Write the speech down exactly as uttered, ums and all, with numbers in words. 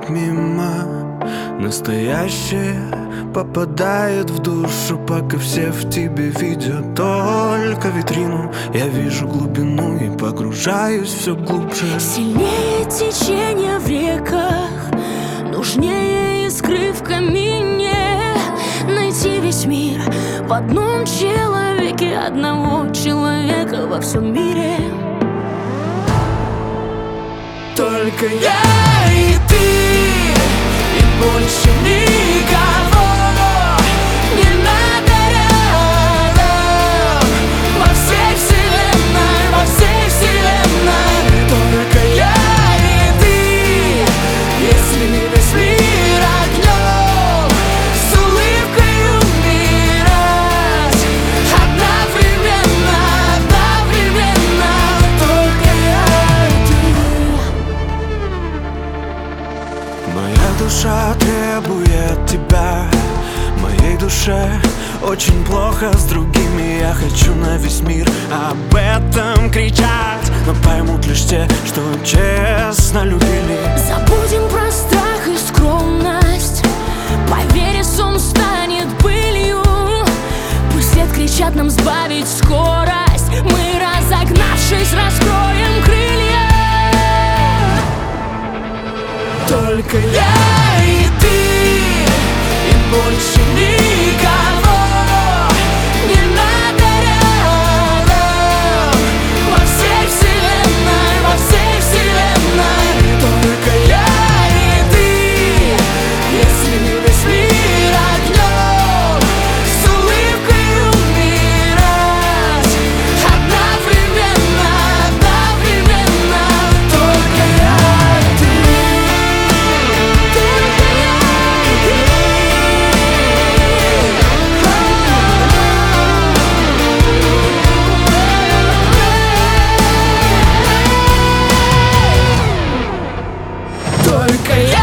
проходит мимо. Настоящее попадает в душу, пока все в тебе видят только витрину. Я вижу глубину и погружаюсь все глубже. Сильнее течение в реках, нужнее искры в камине. Найти весь мир в одном человеке, одного человека во всем мире. Только я и ты, и больше никого не надо рядом. Во всей вселенной, во всей вселенной только я и ты. Если весь мир огнем, с улыбкой умирать одновременно, одновременно только я и ты. Моя душа требует тебя, моей душе очень плохо с другими. Я хочу на весь мир об этом кричать, но поймут лишь те, что честно любили. Забудем про страх и скромность, поверь, сон станет былью. Пусть лет кричат нам сбавить скорость, мы, разогнавшись, раскроем крылья. Только я и ты, и больше никого не надо рядом. Во всей вселенной, во всей вселенной только я и ты. Если весь мир огнем, с улыбкой умирать одновременно, одновременно только я и ты. Только я.